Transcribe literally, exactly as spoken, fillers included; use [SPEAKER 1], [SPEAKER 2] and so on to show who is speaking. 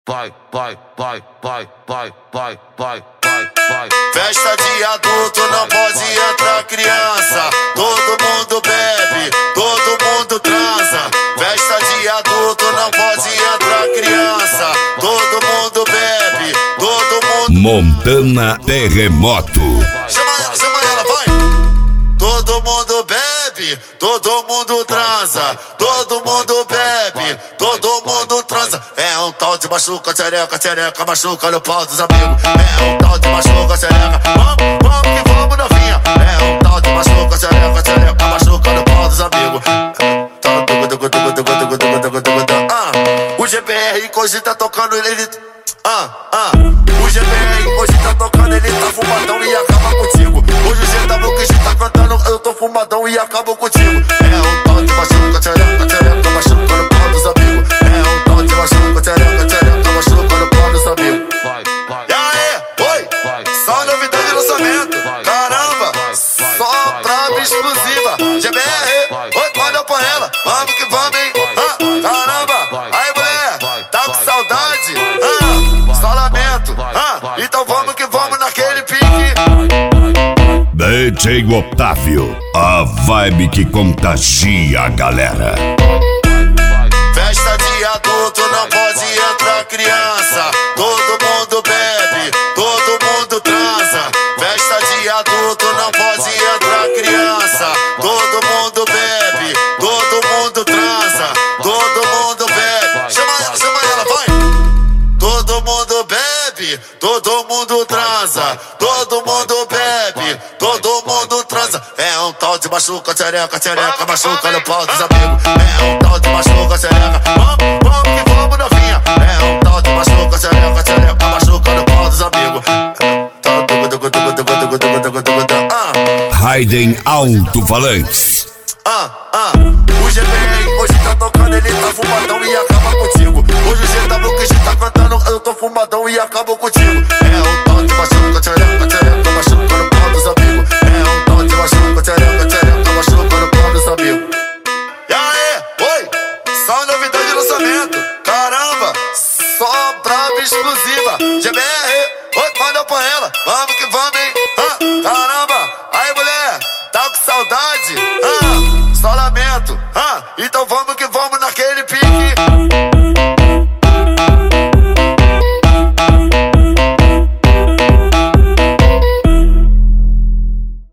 [SPEAKER 1] vai, vai, vai, vai, vai, vai, vai, vai, vai.
[SPEAKER 2] Festa de adulto não pode entrar criança. Todo mundo bebe, todo mundo transa. Festa de adulto não pode entrar criança. Todo mundo bebe, todo mundo.
[SPEAKER 3] Montana Terremoto.
[SPEAKER 2] Chama ela, chama ela, vai. Todo mundo bebe, todo mundo transa. Todo mundo bebe, todo mundo transa. É um tal de machuca, tchereca, tchereca, machuca no pau dos amigos. É um tal de machuca, tchereca. Vamos, vamos que vamos, novinha. É um tal de machuca, tchereca, tchereca, machuca no pau dos amigos. Ah, o G B R hoje tá tocando ele. Ah, ah, o G B R hoje tá tocando, ele tá fumadão e acaba contigo. Hoje o G W que tá cantando, eu tô fumadão e acabo contigo. É um tal de machuca, tchereca, tchereca, machuca no pau dos amigos. É um tal de machuca, tchereca, tchereca, machuca no pau dos amigos. E aí, oi, só novidade de lançamento. Caramba, só brava exclusiva. G B R, oi, manda pra ela, vamos que vamos, hein. Ah, caramba, aí mulher, tá com saudade? Ah, só lamento. Ah, então vamos que vamos naquele pique.
[SPEAKER 3] D J Otávio, a vibe que contagia a galera.
[SPEAKER 2] Festa de adulto não pode entrar criança. Todo mundo bebe, todo mundo transa. Festa de adulto não pode entrar criança. Todo mundo bebe, todo mundo transa. Todo mundo bebe. Chama ela, chama ela, vai. Todo mundo bebe, todo mundo transa. Todo mundo bebe, todo mundo transa. É um tal de machuca, tchereca, tchereca, machuca no pau dos amigos. É um tal de machuca, tchereca. Vamos, vamos que vamos, novinha. É um tal de machuca, tchereca, tchereca, machuca no pau dos amigos. Ah,
[SPEAKER 3] Raiden Alto-Falantes.
[SPEAKER 2] ah, ah, o G B R hoje tá tocando, ele tá fumadão e acaba contigo. Hoje o G W que tá cantando, eu tô fumadão e acabo contigo. É um tal de machuca, tchereca, tchereca, machuca no pau dos amigos. É um tal de machuca, tchereca, tchereca, machuca no pau dos amigos. E aí, oi, só novidade de lançamento. Caramba, só brava exclusiva. G B R, oi, manda pra ela, vamos que vamos, hein.